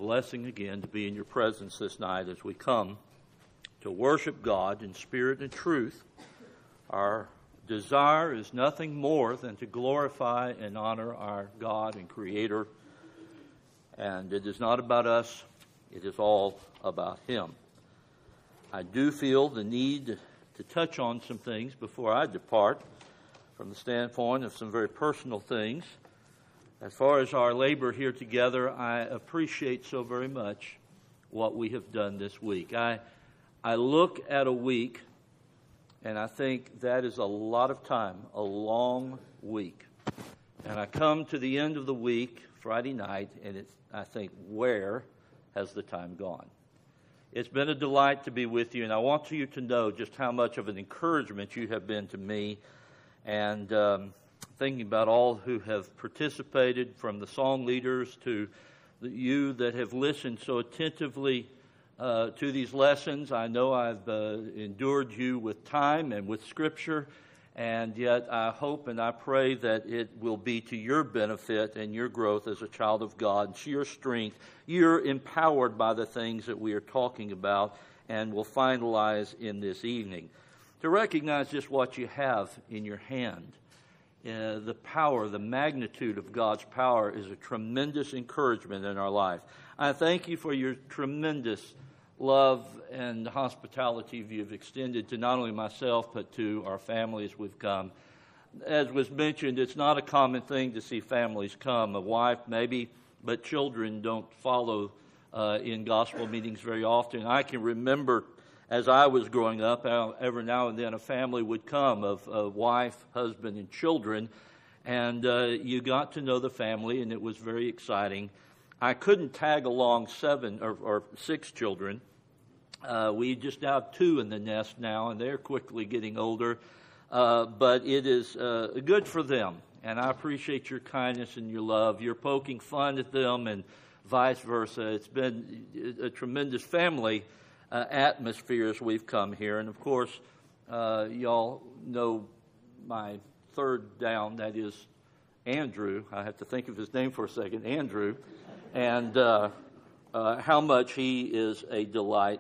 blessing again to be in your presence this night as we come to worship God in spirit and truth. Our desire is nothing more than to glorify and honor our God and Creator. And it is not about us, it is all about Him. I do feel the need to touch on some things before I depart from the standpoint of some very personal things. As far as our labor here together, I appreciate so very much what we have done this week. I look at a week, and I think that is a lot of time, a long week. And I come to the end of the week, Friday night, and I think, where has the time gone? It's been a delight to be with you, and I want you to know just how much of an encouragement you have been to me. And thinking about all who have participated, from the song leaders to you that have listened so attentively to these lessons. I know I've endured you with time and with Scripture, and yet I hope and I pray that it will be to your benefit and your growth as a child of God, to your strength. You're empowered by the things that we are talking about and will finalize in this evening. To recognize just what you have in your hand. The power, the magnitude of God's power is a tremendous encouragement in our life. I thank you for your tremendous love and hospitality you've extended to not only myself but to our family as we've come. As was mentioned, it's not a common thing to see families come. A wife maybe, but children don't follow in gospel meetings very often. I can remember as I was growing up, every now and then a family would come of a wife, husband, and children, and you got to know the family, and it was very exciting. I couldn't tag along 7 or 6 children. We just have 2 in the nest now, and they're quickly getting older, but it is good for them, and I appreciate your kindness and your love. You're poking fun at them and vice versa. It's been a tremendous family atmosphere as we've come here. And of course, y'all know my third down, that is Andrew. I have to think of his name for a second, Andrew, and how much he is a delight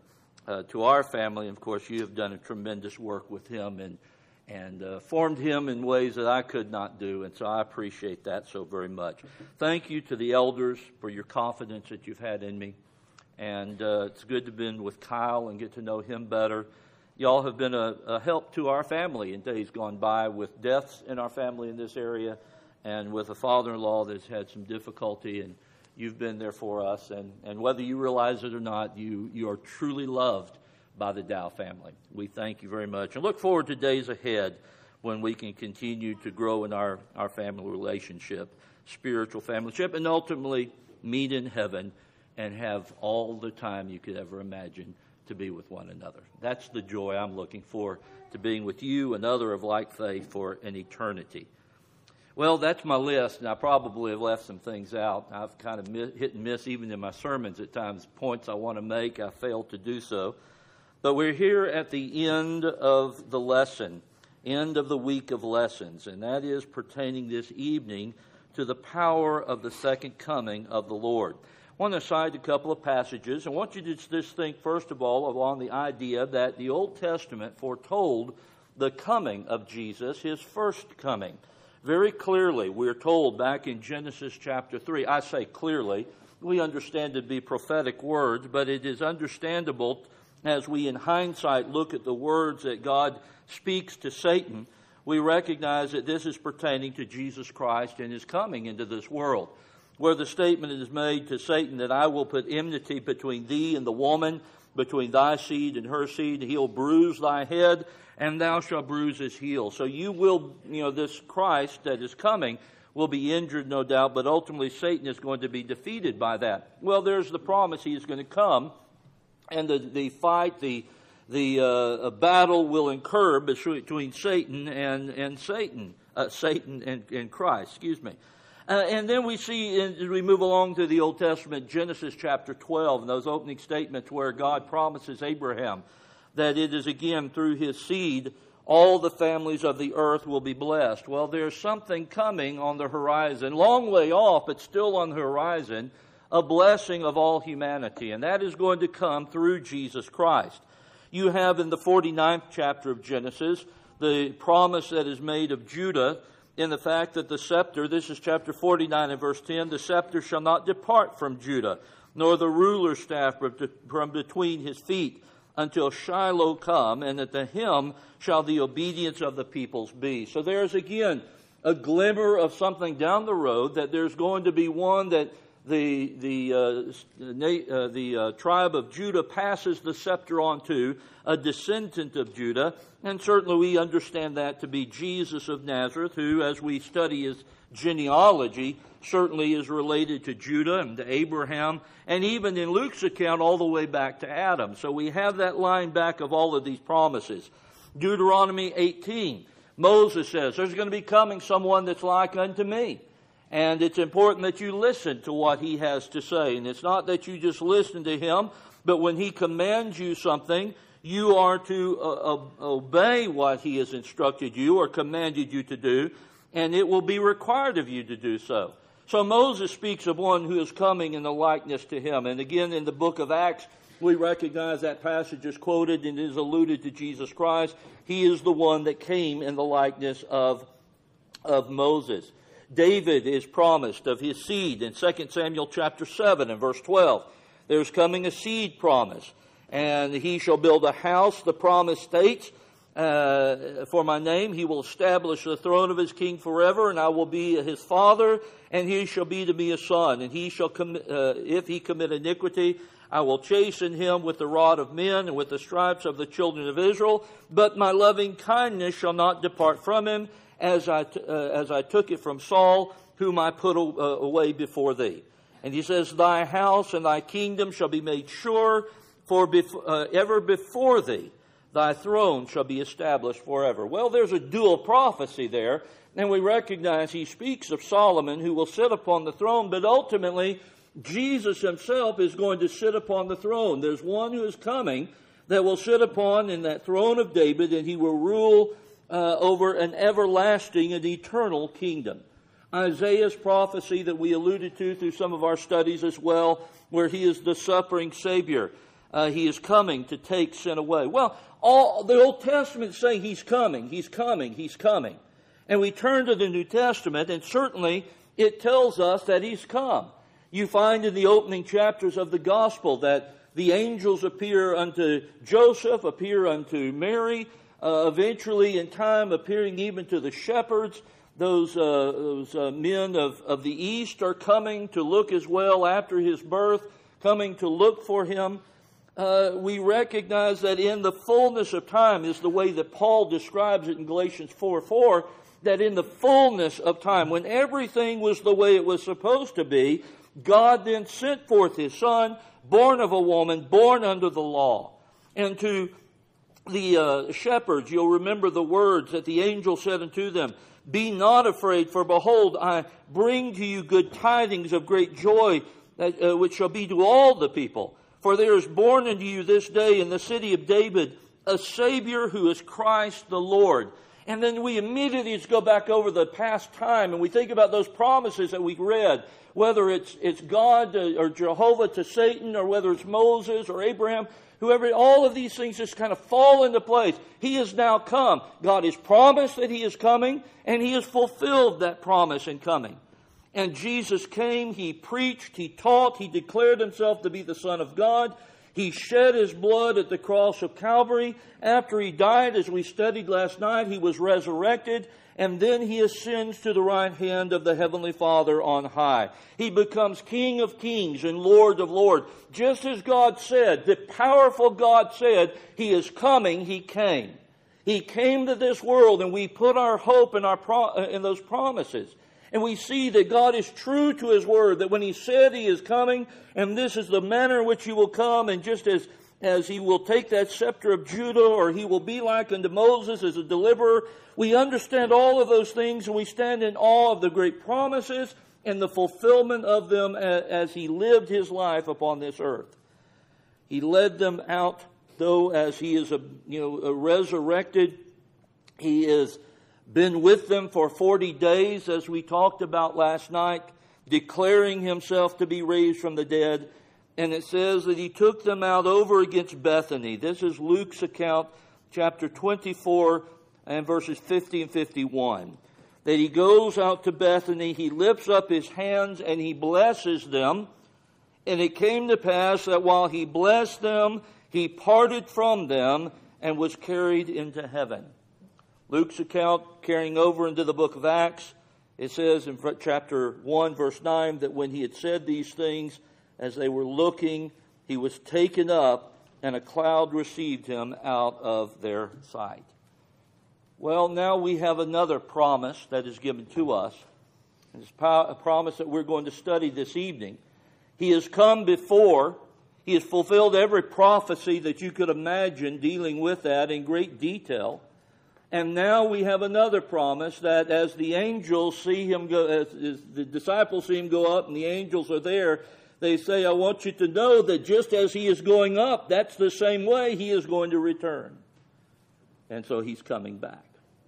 to our family. And of course, you have done a tremendous work with him and formed him in ways that I could not do, and so I appreciate that so very much. Thank you to the elders for your confidence that you've had in me. And it's good to have been with Kyle and get to know him better. Y'all have been a help to our family in days gone by, with deaths in our family in this area and with a father-in-law that's had some difficulty, and you've been there for us. And whether you realize it or not, you are truly loved by the Dow family. We thank you very much and look forward to days ahead when we can continue to grow in our family relationship, spiritual familyship, and ultimately meet in heaven and have all the time you could ever imagine to be with one another. That's the joy I'm looking for, to being with you, another of like faith, for an eternity. Well, that's my list, and I probably have left some things out. I've kind of hit and miss even in my sermons at times. Points I want to make, I fail to do so. But we're here at the end of the lesson, end of the week of lessons, and that is pertaining this evening to the power of the second coming of the Lord. I want to cite a couple of passages. I want you to just think, first of all, along the idea that the Old Testament foretold the coming of Jesus, his first coming. Very clearly, we're told back in Genesis chapter 3, I say clearly, we understand it to be prophetic words, but it is understandable as we in hindsight look at the words that God speaks to Satan. We recognize that this is pertaining to Jesus Christ and his coming into this world, where the statement is made to Satan that I will put enmity between thee and the woman, between thy seed and her seed. He'll bruise thy head, and thou shalt bruise his heel. So you will, this Christ that is coming will be injured, no doubt, but ultimately Satan is going to be defeated by that. Well, there's the promise he is going to come, and the fight, the battle will incur between Satan and Satan and Christ. Excuse me. And then we see, as we move along to the Old Testament, Genesis chapter 12, and those opening statements where God promises Abraham that it is again through his seed all the families of the earth will be blessed. Well, there's something coming on the horizon, long way off, but still on the horizon, a blessing of all humanity, and that is going to come through Jesus Christ. You have in the 49th chapter of Genesis the promise that is made of Judah in the fact that the scepter, this is chapter 49 and verse 10, the scepter shall not depart from Judah, nor the ruler's staff from between his feet, until Shiloh come, and that to him shall the obedience of the peoples be. So there's again a glimmer of something down the road, that there's going to be one that the tribe of Judah passes the scepter on to, a descendant of Judah, and certainly we understand that to be Jesus of Nazareth, who, as we study his genealogy, certainly is related to Judah and to Abraham, and even in Luke's account all the way back to Adam. So we have that line back of all of these promises. Deuteronomy 18, Moses says, there's going to be coming someone that's like unto me. And it's important that you listen to what he has to say. And it's not that you just listen to him, but when he commands you something, you are to obey what he has instructed you or commanded you to do, and it will be required of you to do so. So Moses speaks of one who is coming in the likeness to him. And again, in the book of Acts, we recognize that passage is quoted and is alluded to Jesus Christ. He is the one that came in the likeness of Moses. David is promised of his seed in 2 Samuel chapter 7 and verse 12. There's coming a seed promise. And he shall build a house, the promise states, for my name. He will establish the throne of his king forever, and I will be his father, and he shall be to me a son. And he shall if he commit iniquity, I will chasten him with the rod of men and with the stripes of the children of Israel. But my loving kindness shall not depart from him, as I took it from Saul, whom I put away before thee. And he says, thy house and thy kingdom shall be made sure, for ever before thee. Thy throne shall be established forever. Well, there's a dual prophecy there, and we recognize he speaks of Solomon who will sit upon the throne, but ultimately Jesus himself is going to sit upon the throne. There's one who is coming that will sit upon in that throne of David, and he will rule over an everlasting and eternal kingdom. Isaiah's prophecy that we alluded to through some of our studies as well, where he is the suffering Savior. He is coming to take sin away. Well, all the Old Testament is saying he's coming, he's coming, he's coming. And we turn to the New Testament, and certainly it tells us that he's come. You find in the opening chapters of the Gospel that the angels appear unto Joseph, appear unto Mary, eventually in time appearing even to the shepherds. Those men of the East are coming to look as well after his birth, coming to look for him. We recognize that in the fullness of time is the way that Paul describes it in Galatians 4:4, that in the fullness of time, when everything was the way it was supposed to be, God then sent forth his Son, born of a woman, born under the law. And to the shepherds, you'll remember the words that the angel said unto them, be not afraid, for behold, I bring to you good tidings of great joy, which shall be to all the people. For there is born unto you this day in the city of David a Savior who is Christ the Lord. And then we immediately just go back over the past time and we think about those promises that we read, whether it's God or Jehovah to Satan, or whether it's Moses or Abraham, whoever, all of these things just kind of fall into place. He has now come. God has promised that he is coming, and he has fulfilled that promise in coming. And Jesus came, he preached, he taught, he declared himself to be the Son of God. He shed his blood at the cross of Calvary. After he died, as we studied last night, he was resurrected, and then he ascends to the right hand of the Heavenly Father on high. He becomes King of kings and Lord of lords. Just as God said, the powerful God said, he is coming, he came. He came to this world, and we put our hope in those promises. And we see that God is true to his word, that when he said he is coming, and this is the manner in which he will come, and just as he will take that scepter of Judah, or he will be like unto Moses as a deliverer, we understand all of those things, and we stand in awe of the great promises and the fulfillment of them as he lived his life upon this earth. He led them out, though, as he is resurrected. He has been with them for 40 days, as we talked about last night. declaring himself to be raised from the dead. And it says that he took them out over against Bethany. This is Luke's account, chapter 24, and verses 50 and 51. That he goes out to Bethany, he lifts up his hands, and he blesses them. And it came to pass that while he blessed them, he parted from them and was carried into heaven. Luke's account, carrying over into the book of Acts, it says in chapter 1, verse 9, that when he had said these things, as they were looking, he was taken up, and a cloud received him out of their sight. Well, now we have another promise that is given to us. It's a promise that we're going to study this evening. He has come before. He has fulfilled every prophecy that you could imagine dealing with that in great detail. And now we have another promise that as the angels see him go, as the disciples see him go up and the angels are there, they say, I want you to know that just as he is going up, that's the same way he is going to return. And so he's coming back.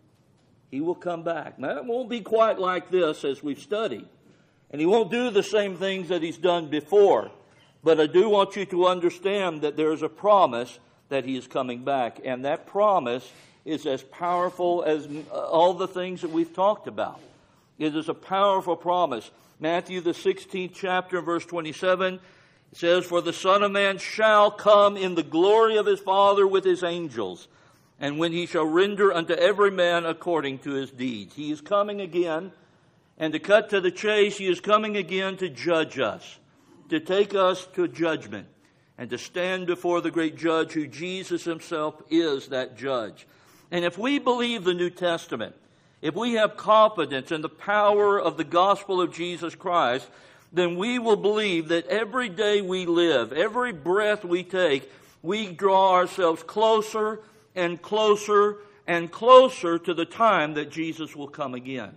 He will come back. Now, it won't be quite like this as we've studied. And he won't do the same things that he's done before. But I do want you to understand that there is a promise that he is coming back. And that promise is as powerful as all the things that we've talked about. It is a powerful promise. Matthew, the 16th chapter, verse 27, it says, For the Son of Man shall come in the glory of his Father with his angels, and when he shall render unto every man according to his deeds. He is coming again, and to cut to the chase, he is coming again to judge us, to take us to judgment, and to stand before the great judge who Jesus himself is that judge. And if we believe the New Testament, if we have confidence in the power of the gospel of Jesus Christ, then we will believe that every day we live, every breath we take, we draw ourselves closer and closer and closer to the time that Jesus will come again.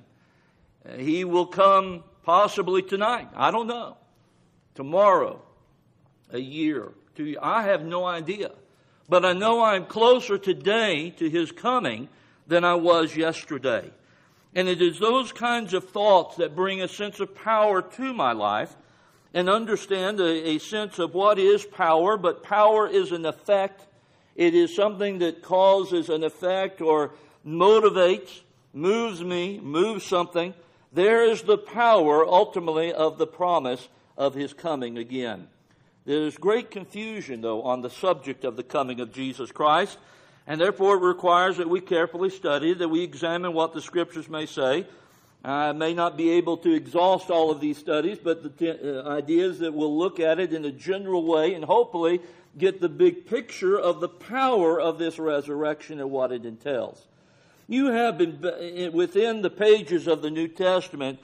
He will come possibly tonight. I don't know. Tomorrow, a year, 2 years. I have no idea. But I know I'm closer today to his coming than I was yesterday. And it is those kinds of thoughts that bring a sense of power to my life and understand a sense of what is power. But power is an effect. It is something that causes an effect or motivates, moves me, moves something. There is the power ultimately of the promise of his coming again. There is great confusion, though, on the subject of the coming of Jesus Christ. And therefore it requires that we carefully study, that we examine what the Scriptures may say. I may not be able to exhaust all of these studies, but the idea is that we'll look at it in a general way and hopefully get the big picture of the power of this resurrection and what it entails. You have been within the pages of the New Testament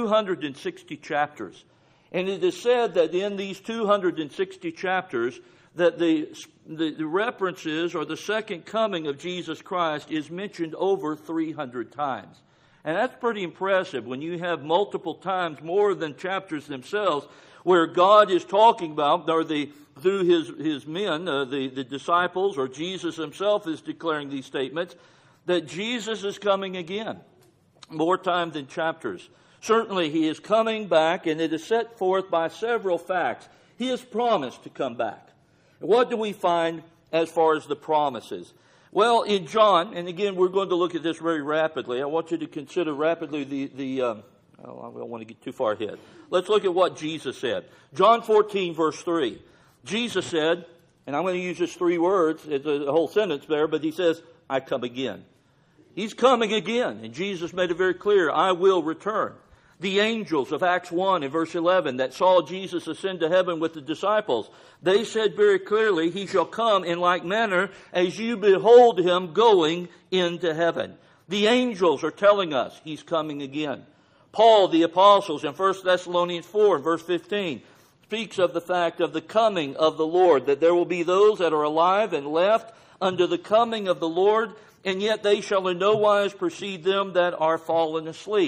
260 chapters. And it is said that in these 260 chapters that the references or the second coming of Jesus Christ is mentioned over 300 times. And that's pretty impressive when you have multiple times, more than chapters themselves, where God is talking about, or through his men, the disciples, or Jesus himself is declaring these statements, that Jesus is coming again, more time than chapters. Certainly he is coming back, and it is set forth by several facts. He has promised to come back. What do we find as far as the promises? Well, in John, and again, we're going to look at this very rapidly. I want you to consider rapidly I don't want to get too far ahead. Let's look at what Jesus said. John 14, verse 3. Jesus said, and I'm going to use just 3 words, it's a whole sentence there, but he says, I come again. He's coming again, and Jesus made it very clear, I will return. The angels of Acts 1 and verse 11 that saw Jesus ascend to heaven with the disciples, they said very clearly, he shall come in like manner as you behold him going into heaven. The angels are telling us he's coming again. Paul, the apostles, in 1 Thessalonians 4 and verse 15, speaks of the fact of the coming of the Lord, that there will be those that are alive and left unto the coming of the Lord, and yet they shall in no wise precede them that are fallen asleep.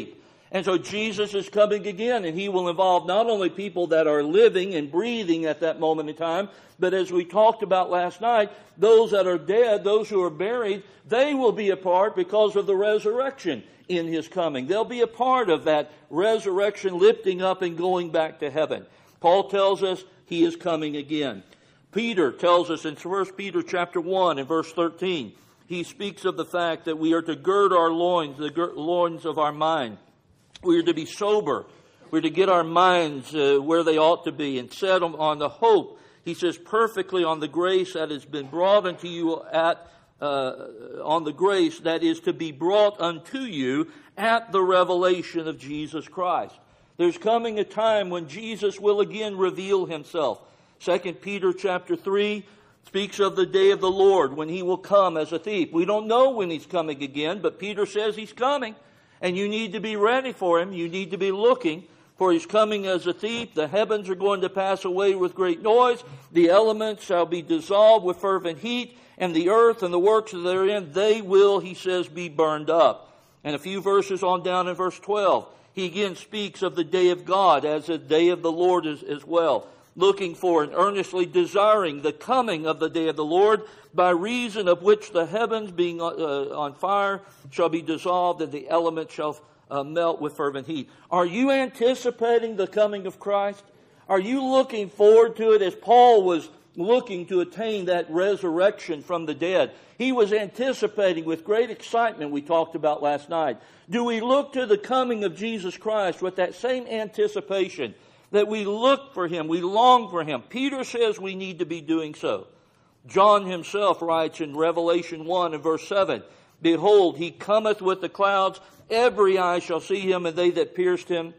And so Jesus is coming again, and he will involve not only people that are living and breathing at that moment in time, but as we talked about last night, those that are dead, those who are buried, they will be a part because of the resurrection in his coming. They'll be a part of that resurrection, lifting up and going back to heaven. Paul tells us he is coming again. Peter tells us in 1 Peter chapter 1 and verse 13, he speaks of the fact that we are to gird our loins, the loins of our mind. We are to be sober. We're to get our minds where they ought to be and set them on the hope. He says, perfectly on the grace that has been brought unto you on the grace that is to be brought unto you at the revelation of Jesus Christ. There's coming a time when Jesus will again reveal himself. 2 Peter chapter 3 speaks of the day of the Lord when he will come as a thief. We don't know when he's coming again, but Peter says he's coming. And you need to be ready for him. You need to be looking, for he's coming as a thief. The heavens are going to pass away with great noise. The elements shall be dissolved with fervent heat. And the earth and the works therein, they will, he says, be burned up. And a few verses on down in verse 12, he again speaks of the day of God as the day of the Lord as well. Looking for and earnestly desiring the coming of the day of the Lord, by reason of which the heavens being on fire shall be dissolved, and the elements shall melt with fervent heat. Are you anticipating the coming of Christ? Are you looking forward to it as Paul was looking to attain that resurrection from the dead? He was anticipating with great excitement, we talked about last night. Do we look to the coming of Jesus Christ with that same anticipation? That we look for him, we long for him. Peter says we need to be doing so. John himself writes in Revelation 1 and verse 7, behold, he cometh with the clouds, every eye shall see him, and they that pierced him,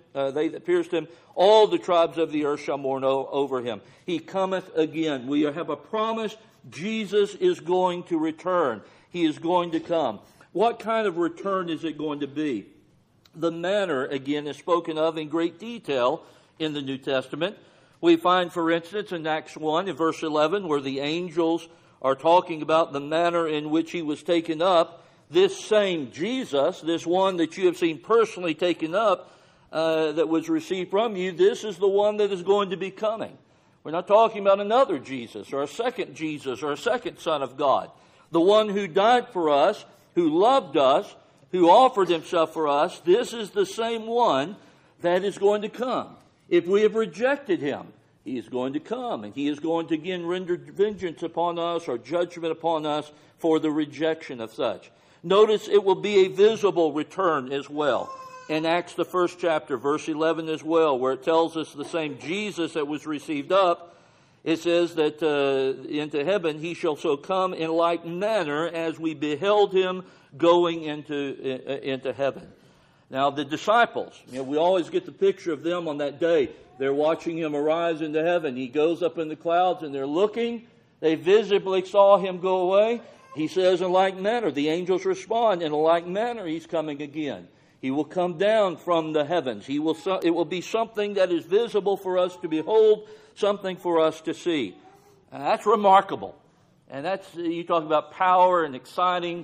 all the tribes of the earth shall mourn over him. He cometh again. We have a promise. Jesus is going to return. He is going to come. What kind of return is it going to be? The manner, again, is spoken of in great detail in the New Testament. We find, for instance, in Acts 1 in verse 11, where the angels are talking about the manner in which he was taken up, this same Jesus, this one that you have seen personally taken up, that was received from you, this is the one that is going to be coming. We're not talking about another Jesus or a second Jesus or a second Son of God. The one who died for us, who loved us, who offered himself for us, this is the same one that is going to come. If we have rejected him, he is going to come, and he is going to again render vengeance upon us or judgment upon us for the rejection of such. Notice it will be a visible return as well. In Acts, the 1st chapter, verse 11 as well, where it tells us the same Jesus that was received up, it says that into heaven he shall so come in like manner as we beheld him going into heaven. Now, the disciples, we always get the picture of them on that day. They're watching him arise into heaven. He goes up in the clouds, and they're looking. They visibly saw him go away. He says, in like manner, the angels respond, in like manner, he's coming again. He will come down from the heavens. It will be something that is visible for us to behold, something for us to see. That's remarkable. And you talk about power and exciting.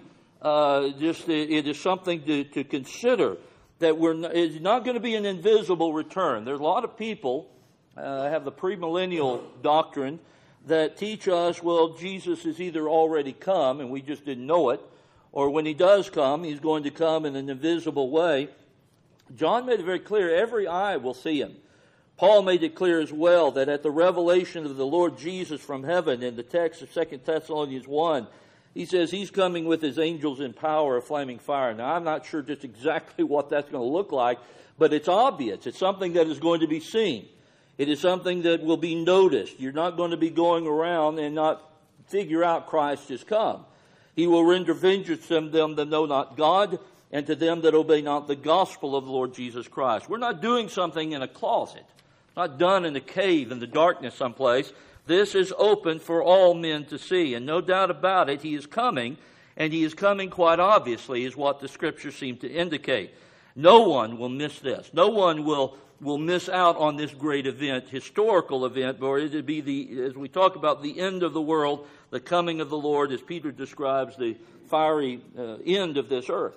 It is something to consider. That it's not going to be an invisible return. There's a lot of people have the premillennial doctrine that teach us, well, Jesus has either already come and we just didn't know it, or when he does come, he's going to come in an invisible way. John made it very clear, every eye will see him. Paul made it clear as well that at the revelation of the Lord Jesus from heaven, in the text of 2 Thessalonians 1, he says he's coming with his angels in power of flaming fire. Now, I'm not sure just exactly what that's going to look like, but it's obvious. It's something that is going to be seen. It is something that will be noticed. You're not going to be going around and not figure out Christ has come. He will render vengeance to them that know not God, and to them that obey not the gospel of the Lord Jesus Christ. We're not doing something in a closet, not done in a cave in the darkness someplace. This is open for all men to see. And no doubt about it, he is coming, and he is coming quite obviously, is what the scriptures seem to indicate. No one will miss this. No one will miss out on this great event, historical event, or it would be as we talk about the end of the world, the coming of the Lord, as Peter describes the fiery end of this earth.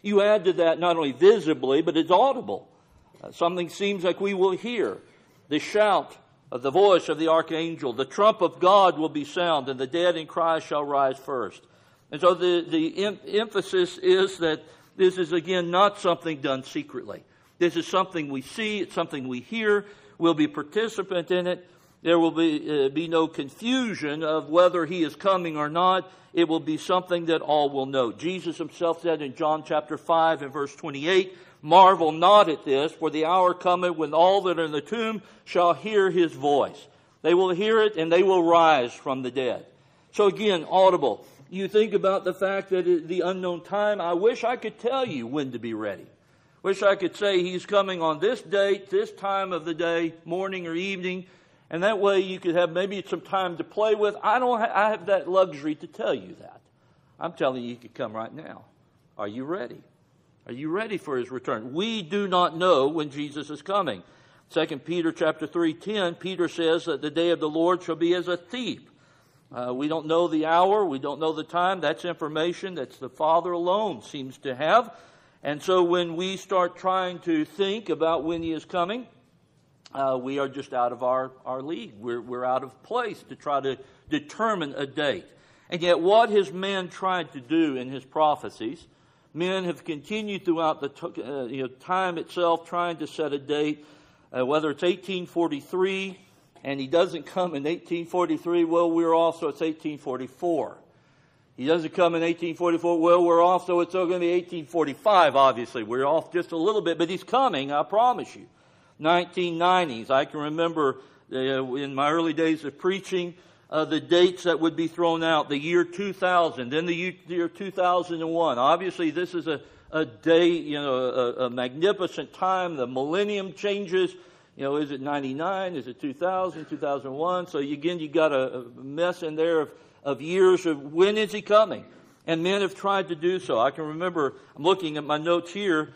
You add to that not only visibly, but it's audible. Something seems like we will hear. The shout of the voice of the archangel, the trump of God will be sound, and the dead in Christ shall rise first. And so the emphasis is that this is, again, not something done secretly. This is something we see, it's something we hear, we'll be participant in it. There will be no confusion of whether he is coming or not. It will be something that all will know. Jesus himself said in John chapter 5 and verse 28, "Marvel not at this, for the hour cometh when all that are in the tomb shall hear his voice." They will hear it and they will rise from the dead. So again, audible. You think about the fact that the unknown time, I wish I could tell you when to be ready. Wish I could say he's coming on this date, this time of the day, morning or evening, and that way you could have maybe some time to play with. I have that luxury to tell you that. I'm telling you, he could come right now. Are you ready? Are you ready for his return? We do not know when Jesus is coming. 2 Peter chapter 3:10, Peter says that the day of the Lord shall be as a thief. We don't know the hour. We don't know the time. That's information that the Father alone seems to have. And so when we start trying to think about when he is coming, we are just out of our league. We're out of place to try to determine a date. And yet what has man tried to do in his prophecies? Men have continued throughout the time itself trying to set a date, whether it's 1843, and he doesn't come in 1843, well, we're off, so it's 1844. He doesn't come in 1844, well, we're off, so it's going to be 1845, obviously. We're off just a little bit, but he's coming, I promise you. 1990s, I can remember in my early days of preaching, the dates that would be thrown out, the year 2000, then the year 2001. Obviously, this is a day, a magnificent time. The millennium changes. Is it 99? Is it 2000, 2001? So again, you got a mess in there of years of when is he coming? And men have tried to do so. I can remember, I'm looking at my notes here,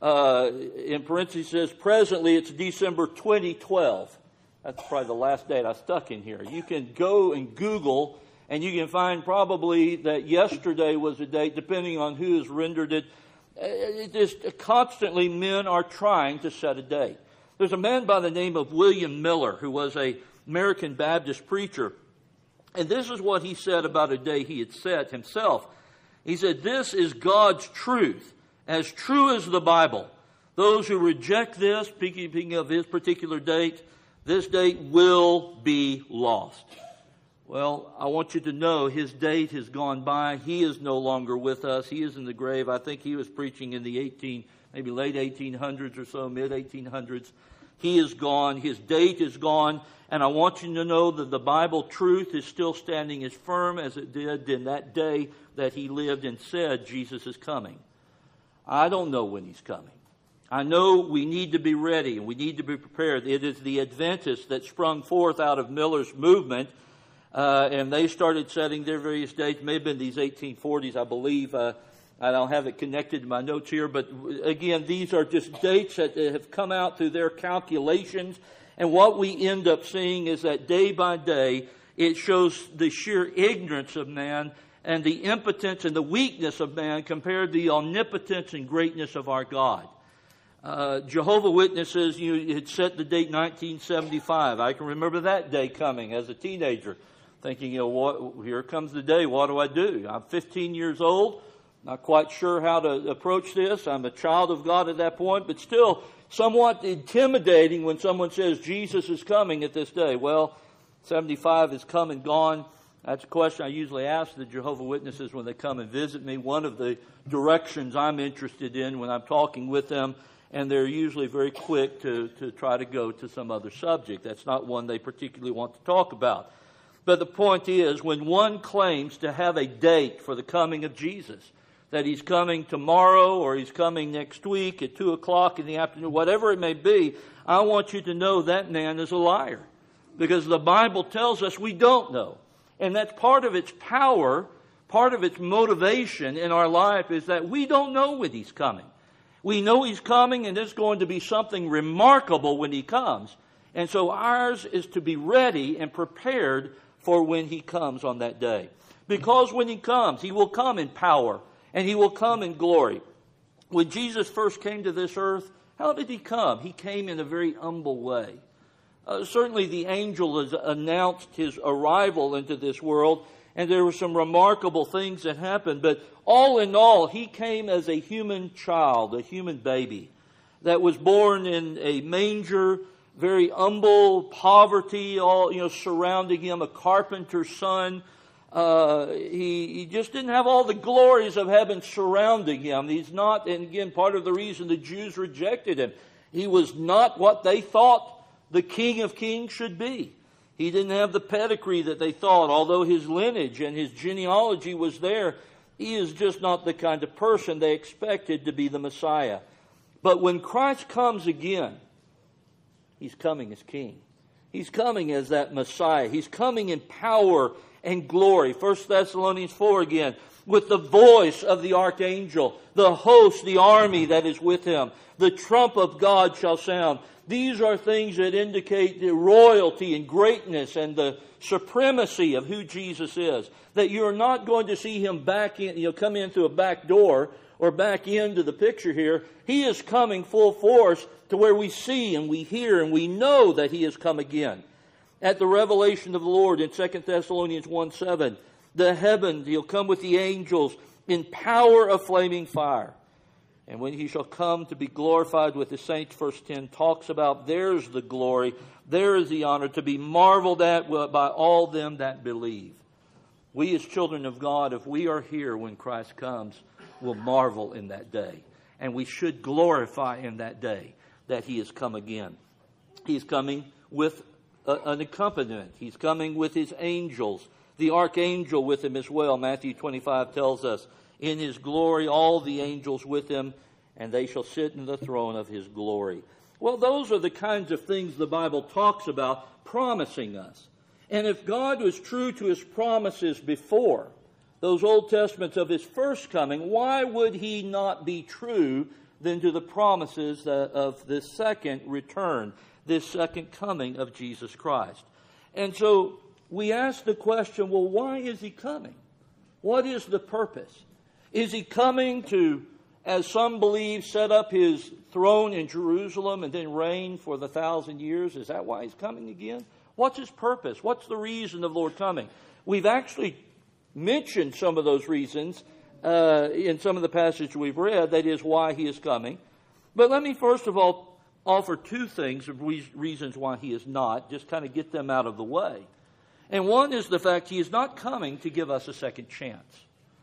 in parentheses, says, presently it's December 2012. That's probably the last date I stuck in here. You can go and Google, and you can find probably that yesterday was a date, depending on who has rendered it. It just constantly men are trying to set a date. There's a man by the name of William Miller, who was an American Baptist preacher. And this is what he said about a day he had set himself. He said, "This is God's truth, as true as the Bible. Those who reject this," speaking of his particular date, "this date will be lost." Well, I want you to know his date has gone by. He is no longer with us. He is in the grave. I think he was preaching in the maybe late 1800s or so, mid 1800s. He is gone. His date is gone. And I want you to know that the Bible truth is still standing as firm as it did in that day that he lived and said Jesus is coming. I don't know when he's coming. I know we need to be ready and we need to be prepared. It is the Adventists that sprung forth out of Miller's movement, and they started setting their various dates. May have been these 1840s, I believe. I don't have it connected to my notes here, but again, these are just dates that have come out through their calculations. And what we end up seeing is that day by day, it shows the sheer ignorance of man and the impotence and the weakness of man compared to the omnipotence and greatness of our God. Jehovah's Witnesses, you had set the date 1975. I can remember that day coming as a teenager, thinking, here comes the day, what do I do? I'm 15 years old, not quite sure how to approach this. I'm a child of God at that point, but still somewhat intimidating when someone says Jesus is coming at this day. Well, 75 is come and gone. That's a question I usually ask the Jehovah's Witnesses when they come and visit me. One of the directions I'm interested in when I'm talking with them, and they're usually very quick to try to go to some other subject. That's not one they particularly want to talk about. But the point is, when one claims to have a date for the coming of Jesus, that he's coming tomorrow or he's coming next week at 2 o'clock in the afternoon, whatever it may be, I want you to know that man is a liar. Because the Bible tells us we don't know. And that's part of its power, part of its motivation in our life is that we don't know when he's coming. We know he's coming and there's going to be something remarkable when he comes. And so ours is to be ready and prepared for when he comes on that day. Because when he comes, he will come in power and he will come in glory. When Jesus first came to this earth, how did he come? He came in a very humble way. Certainly the angel has announced his arrival into this world, and there were some remarkable things that happened. But all in all, he came as a human child, a human baby, that was born in a manger, very humble, poverty, all surrounding him, a carpenter's son. He just didn't have all the glories of heaven surrounding him. He's not, and again, part of the reason the Jews rejected him, he was not what they thought the King of Kings should be. He didn't have the pedigree that they thought, although his lineage and his genealogy was there. He is just not the kind of person they expected to be the Messiah. But when Christ comes again, he's coming as King. He's coming as that Messiah. He's coming in power and glory. 1 Thessalonians 4 again, with the voice of the archangel, the host, the army that is with him. The trump of God shall sound. These are things that indicate the royalty and greatness and the supremacy of who Jesus is. That you're not going to see him back in, come in through a back door or back into the picture here. He is coming full force to where we see and we hear and we know that he has come again. At the revelation of the Lord in 2 Thessalonians 1:7, the heavens, he'll come with the angels in power of flaming fire. And when he shall come to be glorified with the saints, verse 10 talks about there's the glory, there is the honor, to be marveled at by all them that believe. We as children of God, if we are here when Christ comes, will marvel in that day. And we should glorify in that day that he has come again. He's coming with an accompaniment. He's coming with his angels, the archangel with him as well. Matthew 25 tells us, in his glory, all the angels with him, and they shall sit in the throne of his glory. Well, those are the kinds of things the Bible talks about promising us. And if God was true to his promises before, those Old Testaments of his first coming, why would he not be true then to the promises of this second return, this second coming of Jesus Christ? And so we ask the question, well, why is he coming? What is the purpose? Is he coming to, as some believe, set up his throne in Jerusalem and then reign for the 1,000 years? Is that why he's coming again? What's his purpose? What's the reason of the Lord coming? We've actually mentioned some of those reasons in some of the passages we've read, that is why he is coming. But let me first of all offer two things of reasons why he is not, just kind of get them out of the way. And one is the fact he is not coming to give us a second chance.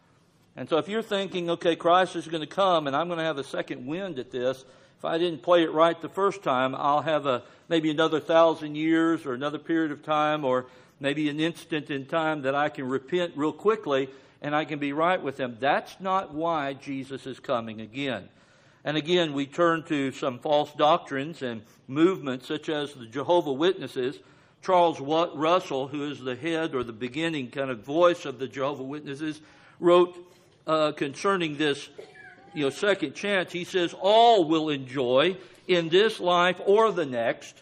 And so if you're thinking, okay, Christ is going to come and I'm going to have a second wind at this, if I didn't play it right the first time, I'll have maybe another 1,000 years or another period of time or maybe an instant in time that I can repent real quickly and I can be right with him. That's not why Jesus is coming again. And again, we turn to some false doctrines and movements such as the Jehovah's Witnesses. Charles Russell, who is the head or the beginning kind of voice of the Jehovah's Witnesses, wrote concerning this second chance. He says, all will enjoy in this life or the next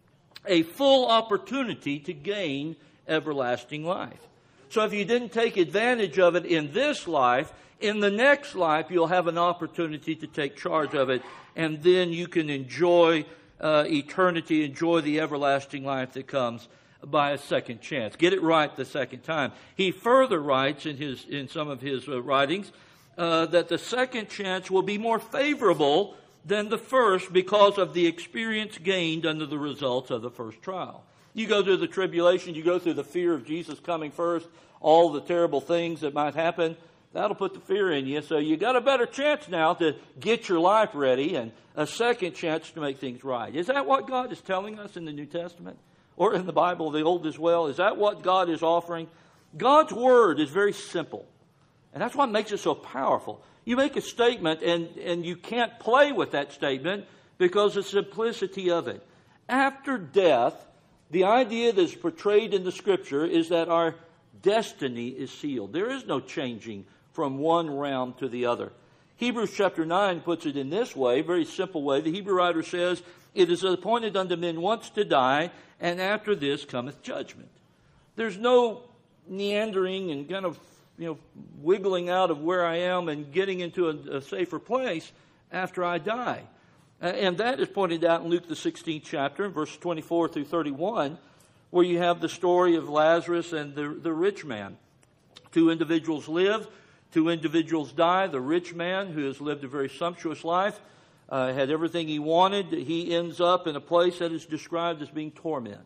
a full opportunity to gain everlasting life. So if you didn't take advantage of it in this life, in the next life you'll have an opportunity to take charge of it, and then you can enjoy eternity, enjoy the everlasting life that comes by a second chance. Get it right the second time. He further writes in some of his writings that the second chance will be more favorable than the first because of the experience gained under the results of the first trial. You go through the tribulation, you go through the fear of Jesus coming first, all the terrible things that might happen, that'll put the fear in you. So you got a better chance now to get your life ready and a second chance to make things right. Is that what God is telling us in the New Testament? Or in the Bible, the Old as well? Is that what God is offering? God's Word is very simple. And that's what makes it so powerful. You make a statement and you can't play with that statement because of the simplicity of it. After death, the idea that is portrayed in the Scripture is that our destiny is sealed. There is no changing from one realm to the other. Hebrews chapter 9 puts it in this way, very simple way. The Hebrew writer says, it is appointed unto men once to die, and after this cometh judgment. There's no meandering and kind of wiggling out of where I am and getting into a safer place. after I die. And that is pointed out in Luke the 16th chapter, verse 24 through 31, where you have the story of Lazarus and the rich man. Two individuals live, two individuals die. The rich man, who has lived a very sumptuous life, had everything he wanted. He ends up in a place that is described as being torment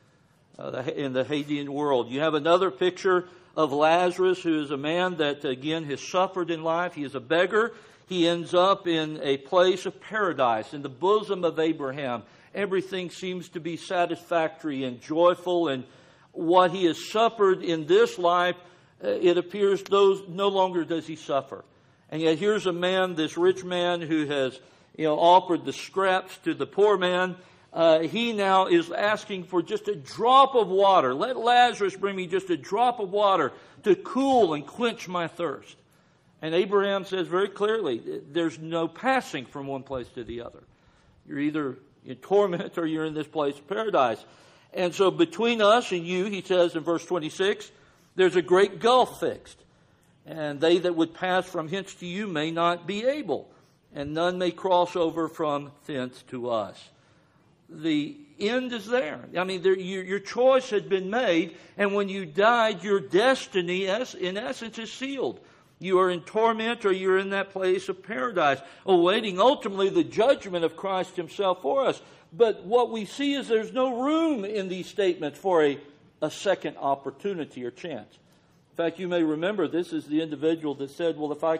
in the Hadean world. You have another picture of Lazarus, who is a man that, again, has suffered in life. He is a beggar. He ends up in a place of paradise, in the bosom of Abraham. Everything seems to be satisfactory and joyful, and what he has suffered in this life, it appears no longer does he suffer. And yet here's a man, this rich man, who has offered the scraps to the poor man. He now is asking for just a drop of water. Let Lazarus bring me just a drop of water to cool and quench my thirst. And Abraham says very clearly, there's no passing from one place to the other. You're either in torment or you're in this place of paradise. And so between us and you, he says in verse 26, there's a great gulf fixed. And they that would pass from hence to you may not be able, and none may cross over from thence to us. The end is there. I mean, your choice had been made, and when you died, your destiny, in essence, is sealed. You are in torment, or you're in that place of paradise, awaiting ultimately the judgment of Christ himself for us. But what we see is there's no room in these statements for a second opportunity or chance. In fact, you may remember this is the individual that said, well, if I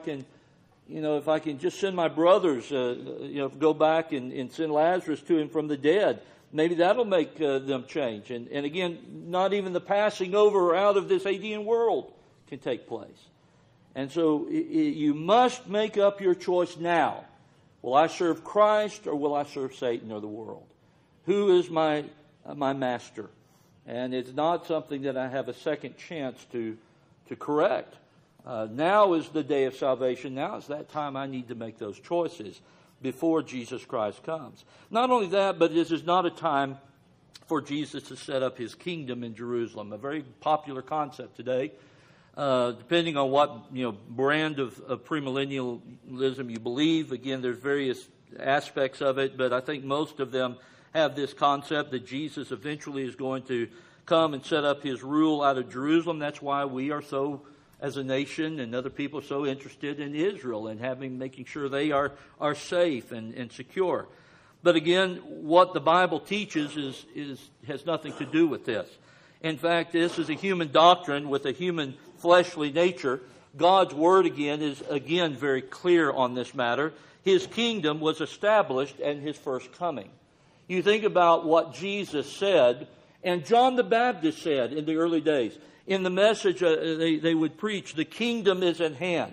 can just send my brothers, go back and send Lazarus to him from the dead, maybe that'll make them change. And again, not even the passing over or out of this Hadean world can take place. And so you must make up your choice now. Will I serve Christ, or will I serve Satan or the world? Who is my master? And it's not something that I have a second chance to correct. Now is the day of salvation. Now is that time I need to make those choices before Jesus Christ comes. Not only that, but this is not a time for Jesus to set up his kingdom in Jerusalem. A very popular concept today. Depending on what brand of premillennialism you believe. Again, there's various aspects of it, but I think most of them have this concept that Jesus eventually is going to come and set up his rule out of Jerusalem. That's why we are so, as a nation, and other people are so interested in Israel and making sure they are safe and secure. But again, what the Bible teaches has nothing to do with this. In fact, this is a human doctrine with a human fleshly nature. God's word is very clear on this matter. His kingdom was established at his first coming. You think about what Jesus said, and John the Baptist said in the early days. In the message they would preach, the kingdom is at hand.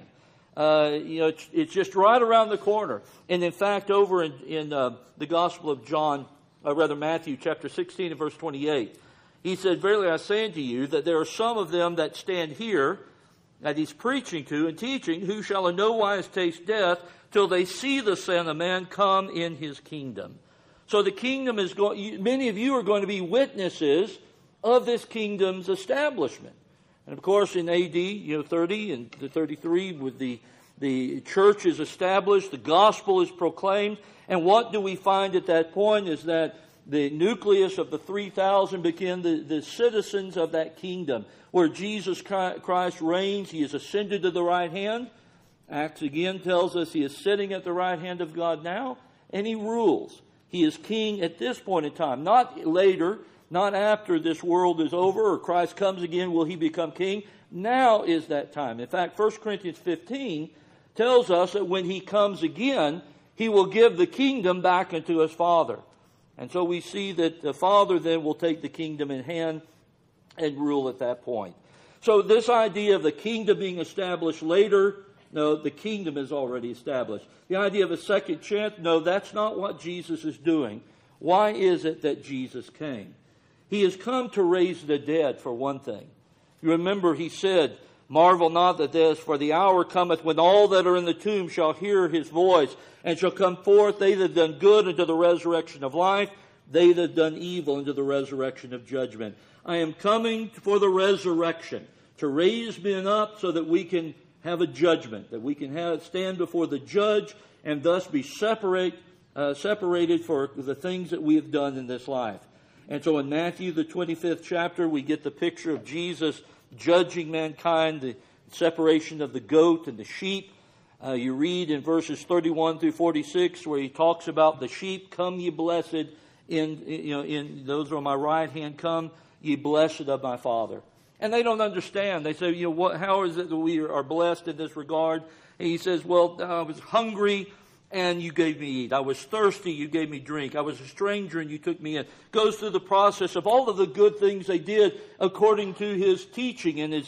It's just right around the corner. And in fact, over in the Gospel of Matthew chapter 16 and verse 28, he said, verily I say unto you that there are some of them that stand here, that he's preaching to and teaching, who shall in no wise taste death till they see the Son of Man come in his kingdom. So the kingdom is going, many of you are going to be witnesses of this kingdom's establishment. And of course in AD 30 and 33, with the church is established, the gospel is proclaimed, and what do we find at that point is that the nucleus of the 3,000 became the citizens of that kingdom, where Jesus Christ reigns. He is ascended to the right hand. Acts again tells us he is sitting at the right hand of God now, and he rules. He is king at this point in time, not later, not after this world is over or Christ comes again will he become king. Now is that time. In fact, 1 Corinthians 15 tells us that when he comes again, he will give the kingdom back unto his Father. And so we see that the Father then will take the kingdom in hand and rule at that point. So this idea of the kingdom being established later, no, the kingdom is already established. The idea of a second chance, no, that's not what Jesus is doing. Why is it that Jesus came? He has come to raise the dead, for one thing. You remember he said, marvel not at this, for the hour cometh when all that are in the tomb shall hear his voice, and shall come forth, they that have done good unto the resurrection of life, they that have done evil unto the resurrection of judgment. I am coming for the resurrection, to raise men up so that we can have a judgment, that we can stand before the judge and thus be separated for the things that we have done in this life. And so in Matthew, the 25th chapter, we get the picture of Jesus judging mankind, the separation of the goat and the sheep. You read in verses 31 through 46 where he talks about the sheep, come ye blessed, in those on my right hand, come ye blessed of my Father. And they don't understand. They say, how is it that we are blessed in this regard? And he says, well, I was hungry and you gave me eat. I was thirsty, you gave me drink. I was a stranger and you took me in. Goes through the process of all of the good things they did according to his teaching and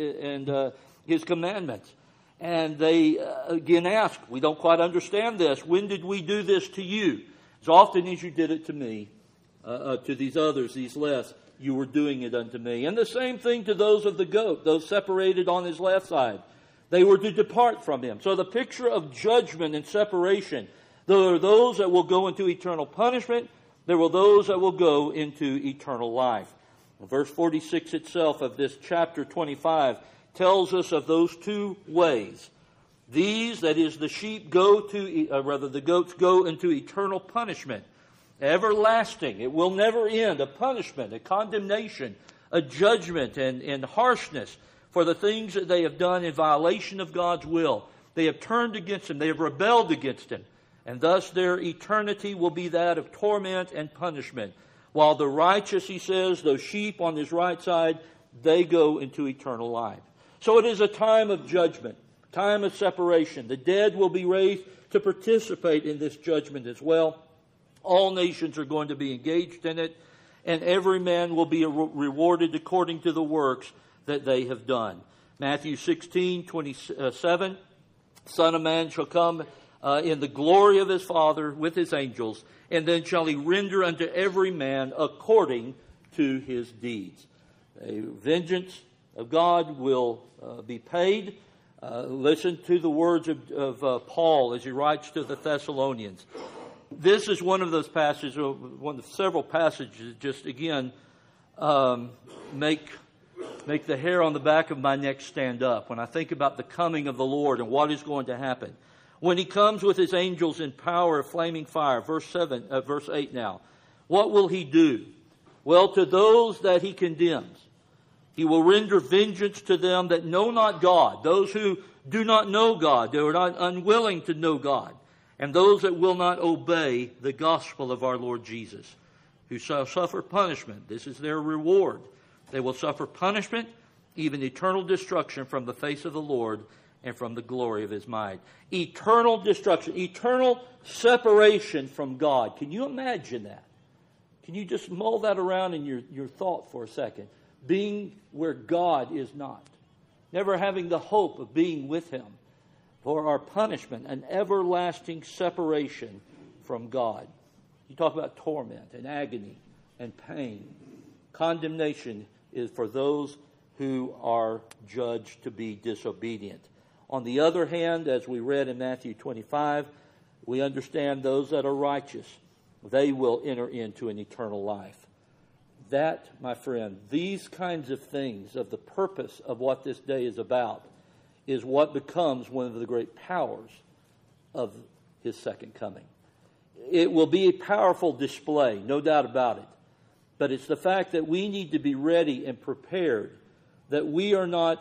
his commandments. And they again ask, we don't quite understand this. When did we do this to you? As often as you did it to me, to these others, these less, you were doing it unto me. And the same thing to those of the goat, those separated on his left side. They were to depart from him. So the picture of judgment and separation, there are those that will go into eternal punishment. There are those that will go into eternal life. Verse 46 itself of this chapter 25 tells us of those two ways. These, that is, the sheep the goats go into eternal punishment. Everlasting. It will never end. A punishment, a condemnation, a judgment and harshness for the things that they have done in violation of God's will. They have turned against Him. They have rebelled against Him. And thus their eternity will be that of torment and punishment. While the righteous, he says, those sheep on his right side, they go into eternal life. So it is a time of judgment, time of separation. The dead will be raised to participate in this judgment as well. All nations are going to be engaged in it, and every man will be rewarded according to the works that they have done. Matthew 16:27, Son of Man shall come in the glory of his Father with his angels, and then shall he render unto every man according to his deeds. A vengeance of God will be paid. Listen to the words of Paul as he writes to the Thessalonians. This is one of those passages, one of several passages, just again make the hair on the back of my neck stand up when I think about the coming of the Lord and what is going to happen. When He comes with His angels in power of flaming fire, verse 8 now. What will He do? Well, to those that He condemns, He will render vengeance to them that know not God, those who do not know God, they are not unwilling to know God, and those that will not obey the gospel of our Lord Jesus, who shall suffer punishment. This is their reward. They will suffer punishment, even eternal destruction from the face of the Lord and from the glory of His might. Eternal destruction, eternal separation from God. Can you imagine that? Can you just mull that around in your thought for a second? Being where God is not. Never having the hope of being with Him. For our punishment, an everlasting separation from God. You talk about torment and agony and pain. Condemnation is for those who are judged to be disobedient. On the other hand, as we read in Matthew 25, we understand those that are righteous, they will enter into an eternal life. That, my friend, these kinds of things, of the purpose of what this day is about, is what becomes one of the great powers of His second coming. It will be a powerful display, no doubt about it. But it's the fact that we need to be ready and prepared, that we are not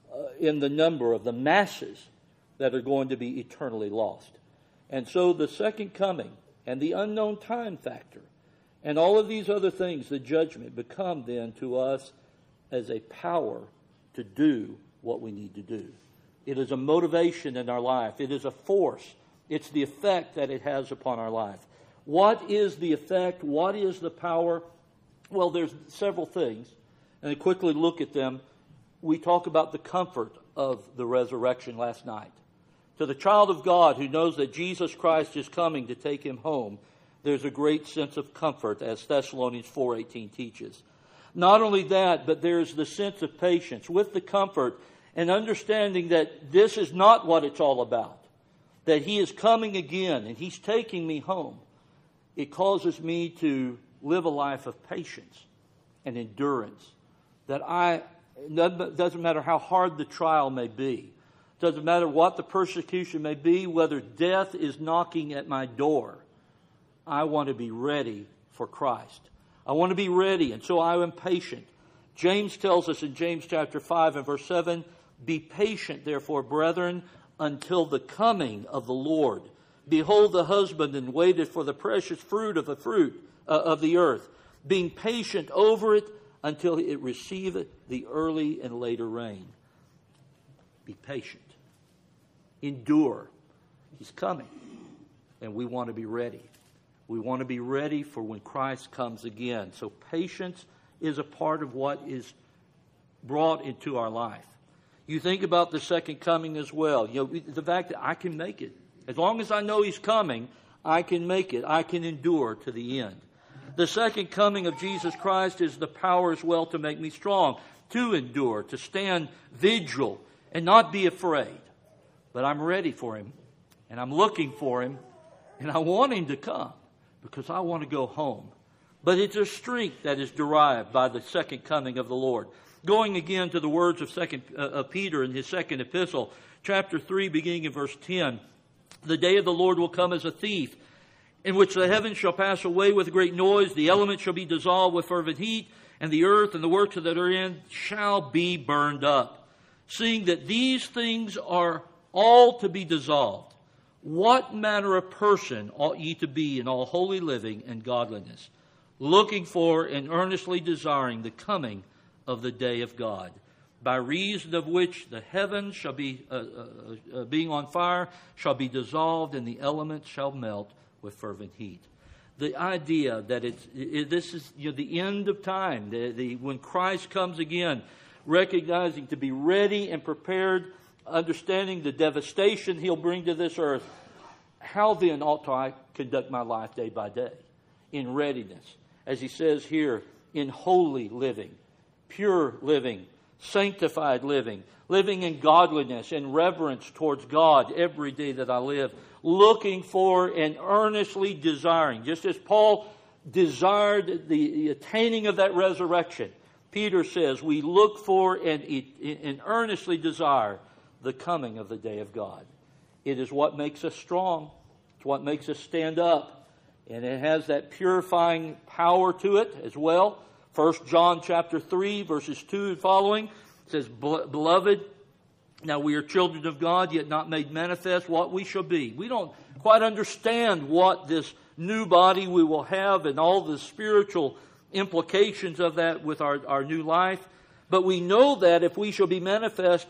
in the number of the masses that are going to be eternally lost. And so the second coming and the unknown time factor and all of these other things, the judgment, become then to us as a power to do what we need to do. It is a motivation in our life. It is a force. It's the effect that it has upon our life. What is the effect? What is the power? Well, there's several things, and to quickly look at them, we talk about the comfort of the resurrection last night. To the child of God who knows that Jesus Christ is coming to take him home, there's a great sense of comfort, as Thessalonians 4:18 teaches. Not only that, but there's the sense of patience with the comfort and understanding that this is not what it's all about, that He is coming again and He's taking me home. It causes me to live a life of patience and endurance, that it doesn't matter how hard the trial may be, Doesn't matter what the persecution may be, whether death is knocking at my door. I want to be ready for Christ. I want to be ready, and so I am patient. James tells us in James chapter 5 and verse 7, be patient, therefore, brethren, until the coming of the Lord. Behold, the husbandman waiteth for the precious fruit of the earth, being patient over it until it receiveth the early and later rain. Be patient. Endure. He's coming. And we want to be ready. We want to be ready for when Christ comes again. So patience is a part of what is brought into our life. You think about the second coming as well. The fact that I can make it. As long as I know He's coming, I can make it. I can endure to the end. The second coming of Jesus Christ is the power as well to make me strong, to endure, to stand vigil, and not be afraid. But I'm ready for Him, and I'm looking for Him, and I want Him to come because I want to go home. But it's a strength that is derived by the second coming of the Lord. Going again to the words of Peter in his second epistle, chapter 3, beginning in verse 10, the day of the Lord will come as a thief, in which the heavens shall pass away with a great noise, the elements shall be dissolved with fervent heat, and the earth and the works that are in shall be burned up. Seeing that these things are all to be dissolved, what manner of person ought ye to be in all holy living and godliness, looking for and earnestly desiring the coming of the day of God, by reason of which the heavens shall be, being on fire, shall be dissolved, and the elements shall melt with fervent heat. The idea that this is the end of time, when Christ comes again, recognizing to be ready and prepared, understanding the devastation He'll bring to this earth. How then ought I conduct my life day by day? In readiness, as he says here, in holy living, pure living, sanctified living, living in godliness and reverence towards God every day that I live, looking for and earnestly desiring, just as Paul desired the attaining of that resurrection. Peter says we look for and earnestly desire the coming of the day of God. It is what makes us strong. It's what makes us stand up. And it has that purifying power to it as well. 1 John chapter 3, verses 2 and following says, Beloved, now we are children of God, yet not made manifest what we shall be. We don't quite understand what this new body we will have and all the spiritual implications of that with our new life. But we know that if we shall be manifest,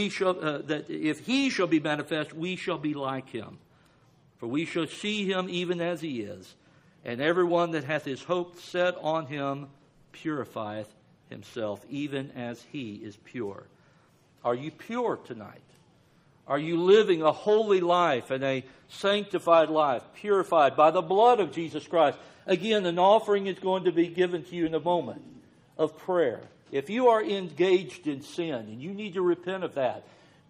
that if He shall be manifest, we shall be like Him. For we shall see Him even as He is. And everyone that hath his hope set on Him purifieth himself, even as He is pure. Are you pure tonight? Are you living a holy life and a sanctified life, purified by the blood of Jesus Christ? Again, an offering is going to be given to you in a moment of prayer. If you are engaged in sin and you need to repent of that,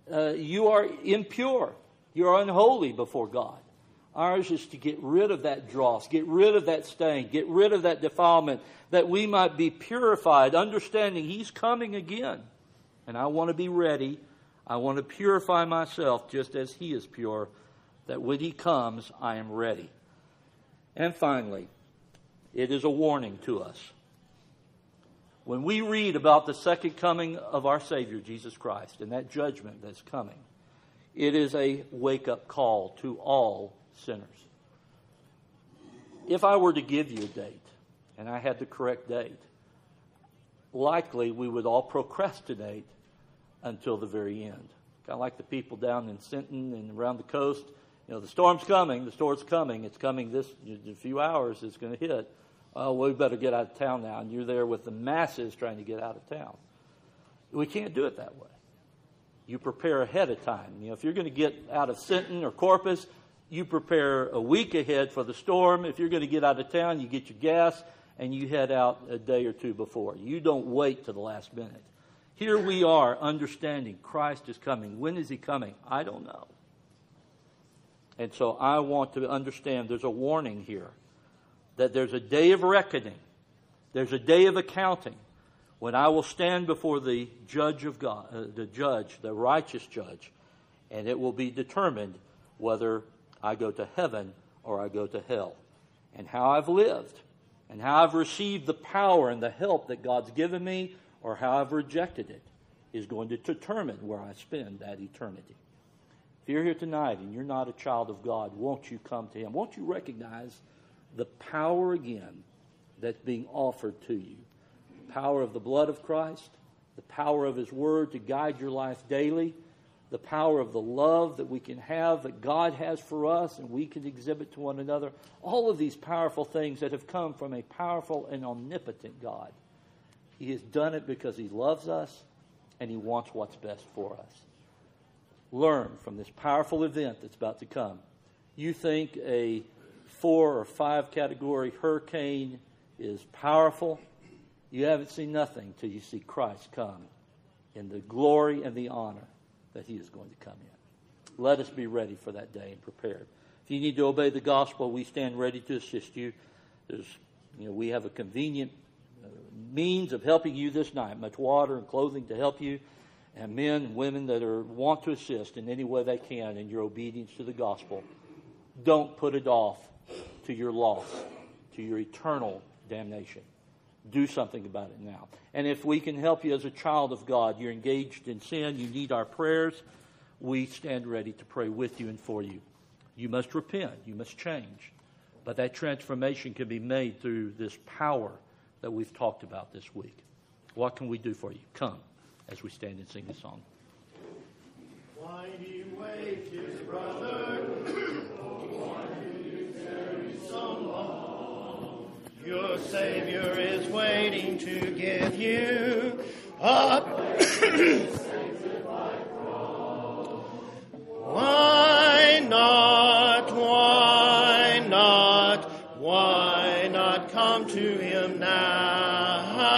you are impure. You are unholy before God. Ours is to get rid of that dross, get rid of that stain, get rid of that defilement, that we might be purified, understanding He's coming again. And I want to be ready. I want to purify myself just as He is pure, that when He comes, I am ready. And finally, it is a warning to us. When we read about the second coming of our Savior, Jesus Christ, and that judgment that's coming, it is a wake-up call to all sinners. If I were to give you a date, and I had the correct date, likely we would all procrastinate until the very end. Kind of like the people down in Sinton and around the coast. The storm's coming, it's coming this, in a few hours it's going to hit. Oh, we better get out of town now. And you're there with the masses trying to get out of town. We can't do it that way. You prepare ahead of time. If you're going to get out of Sinton or Corpus, you prepare a week ahead for the storm. If you're going to get out of town, you get your gas and you head out a day or two before. You don't wait to the last minute. Here we are understanding Christ is coming. When is He coming? I don't know. And so I want to understand there's a warning here. That there's a day of reckoning. There's a day of accounting when I will stand before the judge of God, the righteous judge. And it will be determined whether I go to heaven or I go to hell. And how I've lived, and how I've received the power and the help that God's given me, or how I've rejected it, is going to determine where I spend that eternity. If you're here tonight and you're not a child of God, won't you come to Him? Won't you recognize the power again that's being offered to you? The power of the blood of Christ, the power of His Word to guide your life daily, the power of the love that we can have, that God has for us and we can exhibit to one another. All of these powerful things that have come from a powerful and omnipotent God. He has done it because He loves us and He wants what's best for us. Learn from this powerful event that's about to come. You think a 4 or 5 category hurricane is powerful. You haven't seen nothing till you see Christ come in the glory and the honor that He is going to come in. Let us be ready for that day and prepared. If you need to obey the gospel, we stand ready to assist you. We have a convenient means of helping you this night, much water and clothing to help you, and men and women that want to assist in any way they can in your obedience to the gospel. Don't put it off to your loss, to your eternal damnation. Do something about it now. And if we can help you as a child of God, you're engaged in sin, you need our prayers, we stand ready to pray with you and for you. You must repent. You must change. But that transformation can be made through this power that we've talked about this week. What can we do for you? Come as we stand and sing the song. Why do you wait, dear brother? Why do you tarry so long? Your Savior is waiting to give you up.